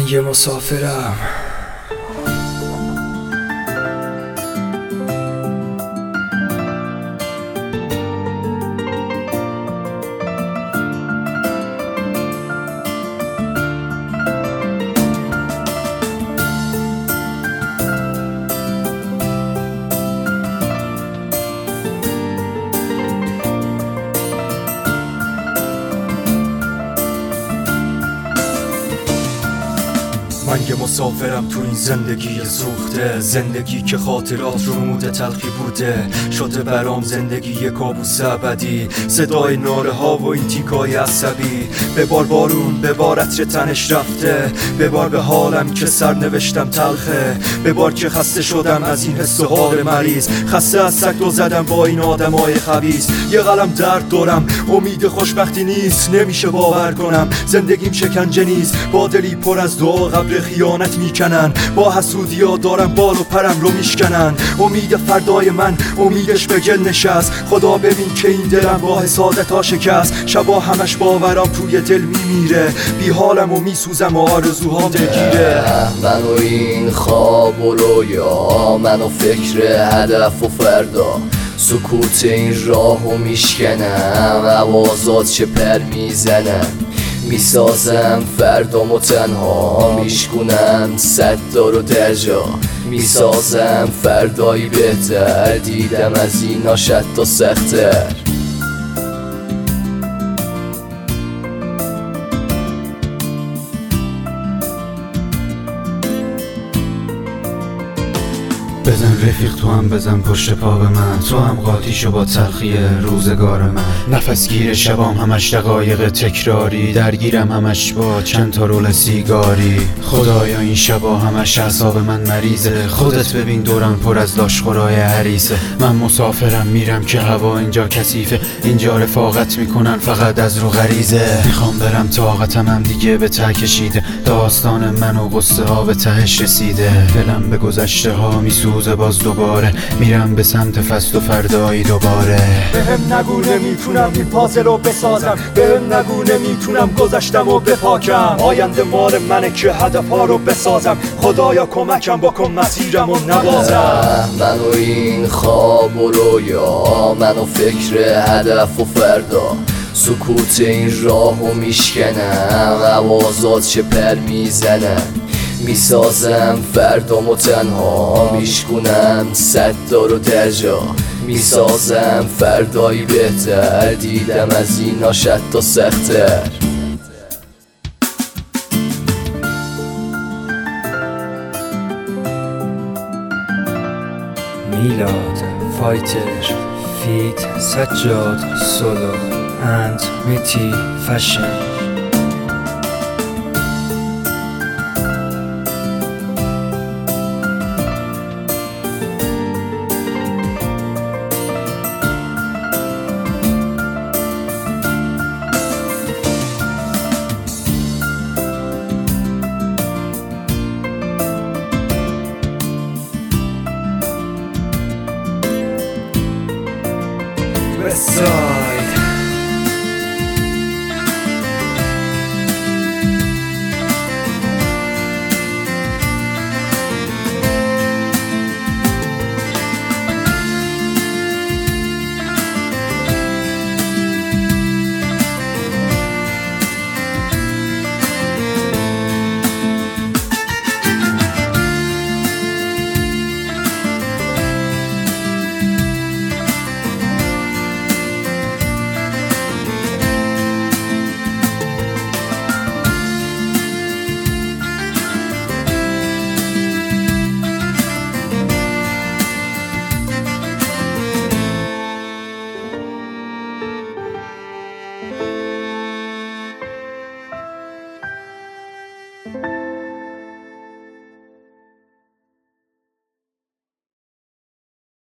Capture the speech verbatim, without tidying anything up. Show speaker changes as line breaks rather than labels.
من یه مسافرم. من یه مسافرم تو این زندگی سوخته، زندگی که خاطرات رو موده تلخی بوده، شده برام زندگی یه کابوس ابدی، صدای ناله ها و این تیکای عصبی، به بار بارون به بار عطر تنش رفته، به بار به حالم که سرنوشتم تلخه، به بار که خسته شدم از این حس و حال مریض، خسته از سگ زدم با این آدمای خبیث. یه قلم درد دارم، امید خوشبختی نیست، نمیشه باور کنم زندگیم شکنجه نیست، با دلی پر از دعا قبر خیانت میکنن، با حسودیا دارم بال و پرم رو میشکنن. امید فردای من امیدش به گل نشست، خدا ببین که این دلم با حسادت ها شکست، شبا همش باورم توی دل میمیره، بی حالم و میسوزم و آرزوها دلگیره.
من و این خواب و رویا، من و فکر هدف و فردا، سکوت این راهو میشکنم، آوازات چه پر میزنم، میسازم فردامو تنها، میشکنم صد دار و درجا، میسازم فردایی بهتر، دیدم از اینا شد تا سخت‌تر.
بزن رفیق تو هم بزن پشت پا به من، تو هم قاطی شو با تلخی روزگار من، نفس گیر شبام همش دقایق تکراری، درگیرم همش با چند تا رول سیگاری، خدایا این شبا همش اعصاب من مریضه، خودت ببین دورم پر از لاشخورای حریصه. من مسافرم میرم که هوا اینجا کثیفه، اینجا رفاقت میکنن فقط از رو غریزه، میخوام برم طاقتم هم دیگه به ته کشیده، داستان من و غصه ها به تهش رسیده، دلم به گذشته ها میسوزه باز دوباره، میرم به سمت فصل و فردایی دوباره.
بهم نگو نمیتونم این پازل رو بسازم، بهم نگو نمیتونم گذشتم و بپاکم، آینده مال منه که هدف ها رو بسازم، خدایا کمکم بکن مسیرم و نبازم.
من و این خواب و رویا، من و فکر هدف و فردا، سکوت این راهو میشکنم، آوازات چه پر میزنم، میسازم فردامو تنها، میشکنم صد دار و درجا، میسازم فردایی بهتر، دیدم از اینا شد تا سخت‌تر.
میلاد، فایتر، فیت، سجاد، سولو، اند، میتی، فشن. West Side.